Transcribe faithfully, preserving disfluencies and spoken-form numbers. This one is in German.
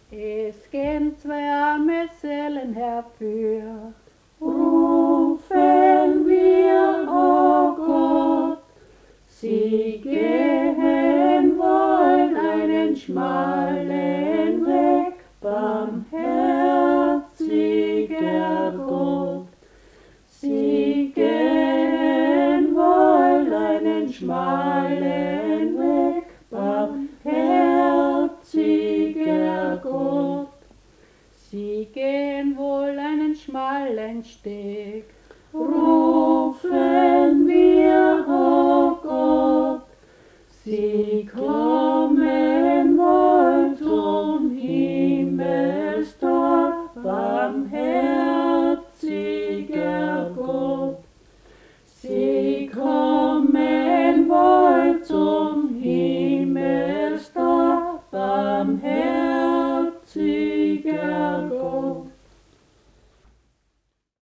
Es gehen zwei arme Seelen herfür, rufen wir, o Gott, sie gehen wollen einen schmalen Weg, barmherziger Gott. sie gehen wollen einen schmalen Weg, barmherziger Gott. Sie gehen wohl einen schmalen Steg, rufen wir, o Gott, sie kommen wohl zum Himmelstor, barmherziger Gott. Sie kommen wohl zum Himmelstor, barmherziger Gott.